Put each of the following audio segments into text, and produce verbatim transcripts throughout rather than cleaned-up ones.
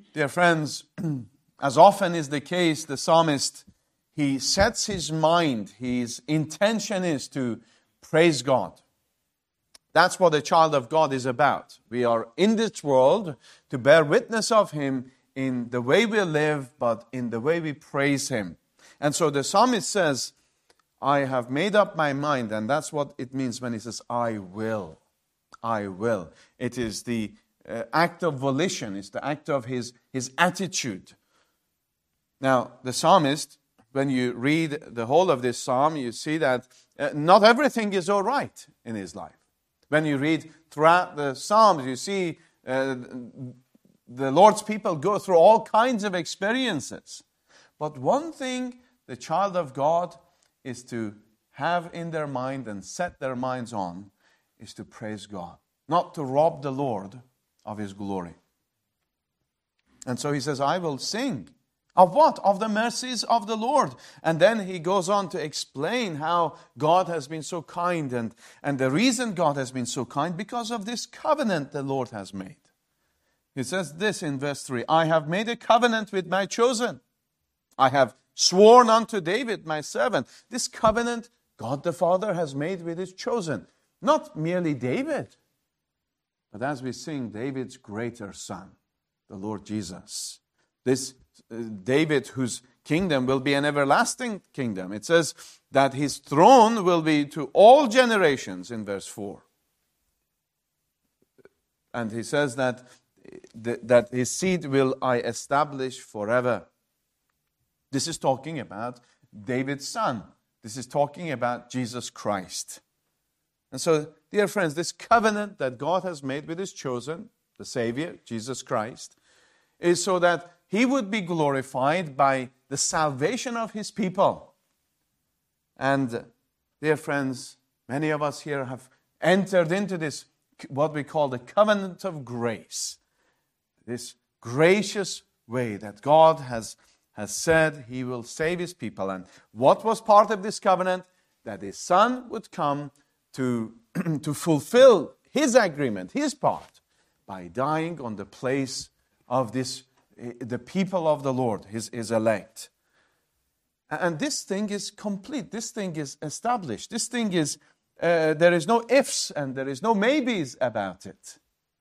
dear friends, as often is the case, the psalmist, he sets his mind, his intention is to praise God. That's what a child of God is about. We are in this world to bear witness of Him in the way we live, but in the way we praise Him. And so the psalmist says, I have made up my mind, and that's what it means when he says, I will. I will. It is the uh, act of volition. It's the act of his, his attitude. Now, the psalmist, when you read the whole of this psalm, you see that uh, not everything is all right in his life. When you read throughout the psalms, you see uh, the Lord's people go through all kinds of experiences. But one thing the child of God is to have in their mind and set their minds on is to praise God, not to rob the Lord of His glory. And so he says, I will sing. Of what? Of the mercies of the Lord. And then he goes on to explain how God has been so kind. And, and the reason God has been so kind, because of this covenant the Lord has made. He says this in verse three, I have made a covenant with my chosen. I have sworn unto David, my servant. This covenant God the Father has made with His chosen. Not merely David, but as we sing, David's greater son, the Lord Jesus. This uh, David, whose kingdom will be an everlasting kingdom. It says that his throne will be to all generations in verse four. And he says that, that his seed will I establish forever. This is talking about David's son. This is talking about Jesus Christ. And so, dear friends, this covenant that God has made with His chosen, the Savior, Jesus Christ, is so that He would be glorified by the salvation of His people. And, dear friends, many of us here have entered into this, what we call the covenant of grace. This gracious way that God has, has said He will save His people. And what was part of this covenant? That His Son would come to, to fulfill His agreement, His part, by dying on the place of this, the people of the Lord, His, his elect. And this thing is complete. This thing is established. This thing is, uh, there is no ifs and there is no maybes about it.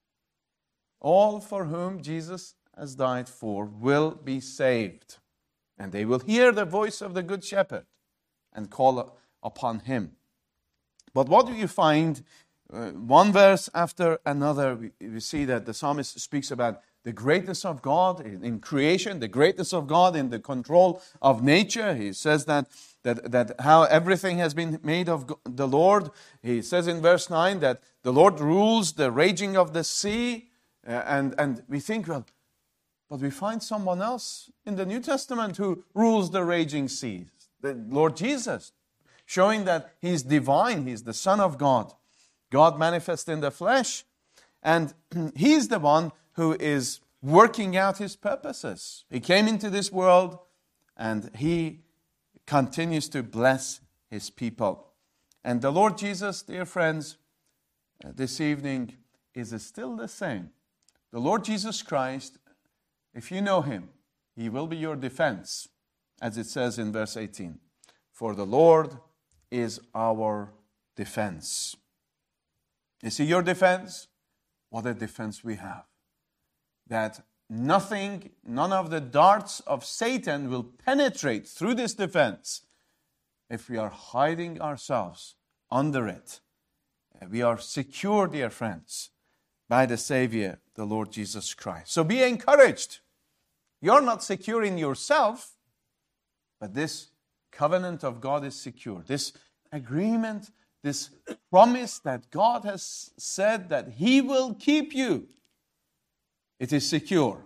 All for whom Jesus has died for will be saved. And they will hear the voice of the Good Shepherd and call upon Him. But what do you find? Uh, one verse after another, we, we see that the psalmist speaks about the greatness of God in, in creation, the greatness of God in the control of nature. He says that, that, that how everything has been made of the Lord. He says in verse nine that the Lord rules the raging of the sea. Uh, and, and we think, well, but we find someone else in the New Testament who rules the raging seas, the Lord Jesus, showing that He's divine, He's the Son of God, God manifest in the flesh, and He's the one who is working out His purposes. He came into this world, and He continues to bless His people. And the Lord Jesus, dear friends, this evening is still the same. The Lord Jesus Christ, if you know Him, He will be your defense, as it says in verse eighteen. For the Lord is our defense. Is He your defense? What a defense we have. That nothing, none of the darts of Satan will penetrate through this defense if we are hiding ourselves under it. We are secure, dear friends, by the Savior, the Lord Jesus Christ. So be encouraged. You're not secure in yourself, but this covenant of God is secure. This agreement, this promise that God has said that He will keep you, it is secure.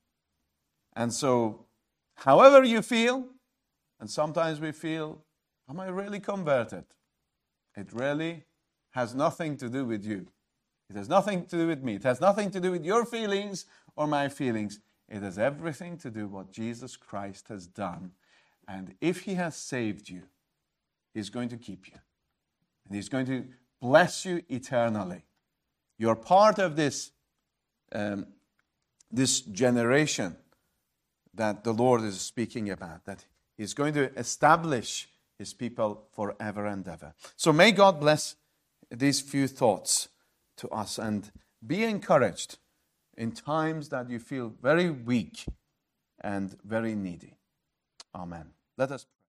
And so, however you feel, and sometimes we feel, am I really converted? It really has nothing to do with you. It has nothing to do with me. It has nothing to do with your feelings or my feelings. It has everything to do with what Jesus Christ has done. And if He has saved you, He's going to keep you. And He's going to bless you eternally. You're part of this um, this generation that the Lord is speaking about, that He's going to establish His people forever and ever. So may God bless these few thoughts to us, and be encouraged in times that you feel very weak and very needy. Amen. Let us pray.